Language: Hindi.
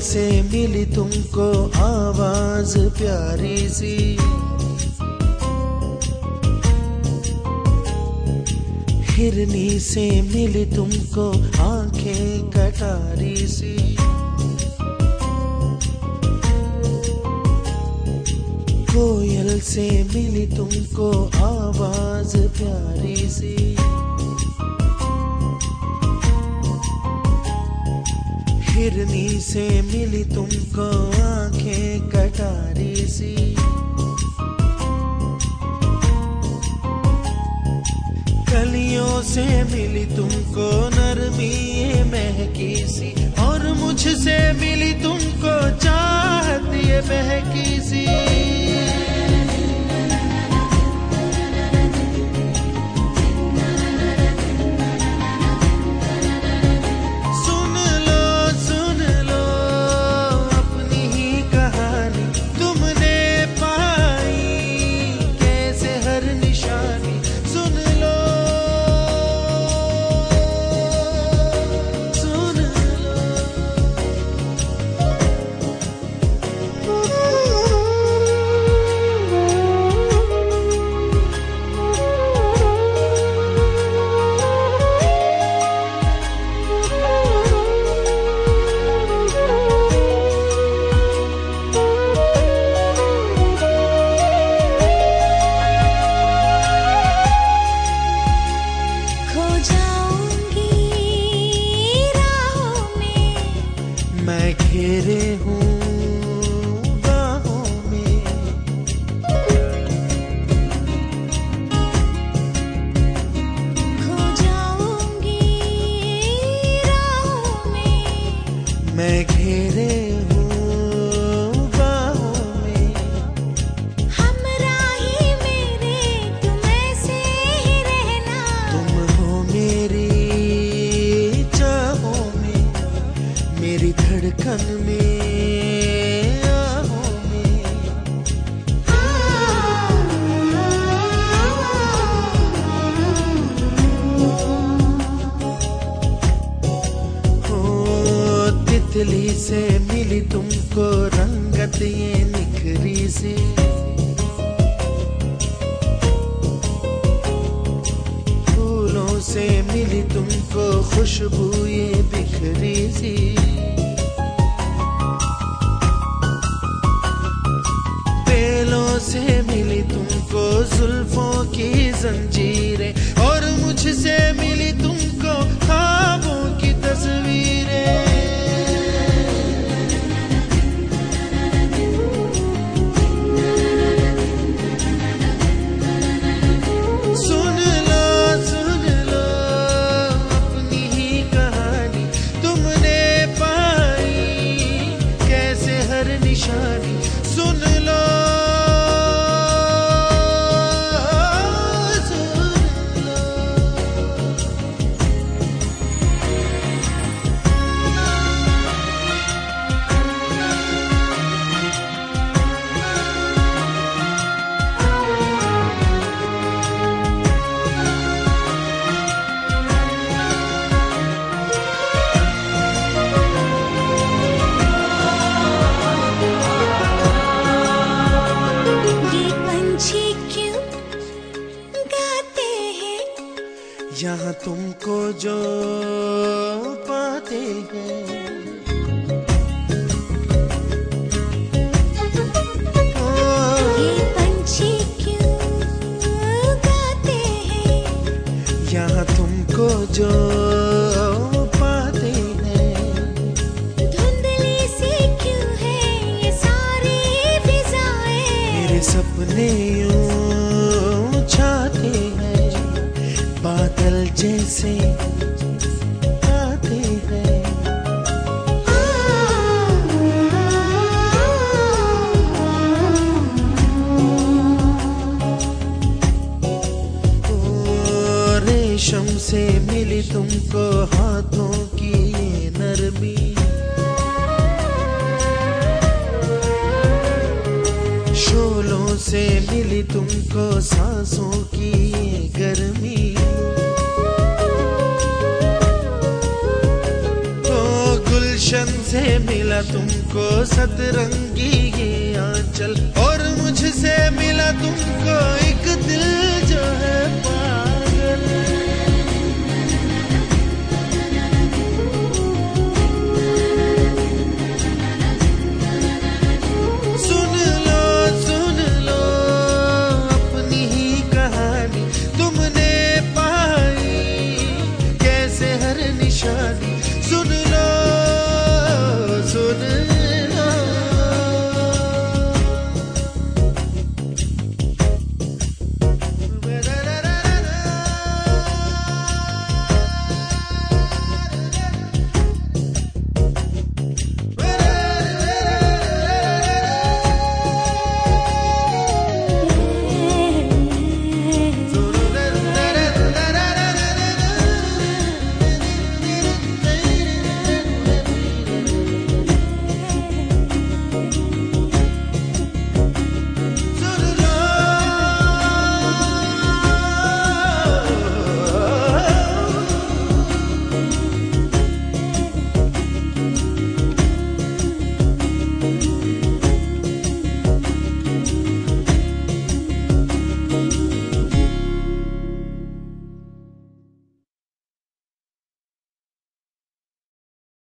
से मिली तुमको आवाज प्यारी सी, हिरनी से मिली तुमको आंखें कटारी सी, कोयल से मिली तुमको आवाज प्यारी सी, हिरनी से मिली तुमको आंखें कटारी सी, कलियों से मिली तुमको नरमी ये महकी सी, और मुझसे मिली तुमको चाहत ये महकी सी। मैं घेरे हूँ बाहों में, खो जाऊंगी राहों में, मैं घेरे हूँ बाहों में, हमराही मेरे तुम ऐसे ही रहना, तुम हो मेरी चाहों में, मेरी धड़कन में आहों में, हो तितली से मिली तुमको रंगत ये निखरी सी, फूलों से मिली तुमको खुशबू ये बिखरी सी, से मिली तुमको जुल्फों की जंजीरें, और मुझसे मिली तुमको ख्वाबों की तस्वीरें। सुन लो अपनी ही कहानी, तुमने पाई कैसे हर निशानी, सुन लो यहाँ तुमको जो पाते हैं, ये पंछी क्यों गाते हैं, यहाँ तुमको जो पाते हैं, धुंधली सी क्यों है ये सारी फिजाएं, मेरे सपने यूं छाते हैं, बादल जैसे आते हैं, रेशम से मिली तुमको हाथों की ये नरमी, शोलों से मिली तुमको सांसों की ये गर्मी, गुलशन से मिला तुमको सतरंगी ये आंचल, और मुझसे मिला तुमको एक दिल जो है पागल।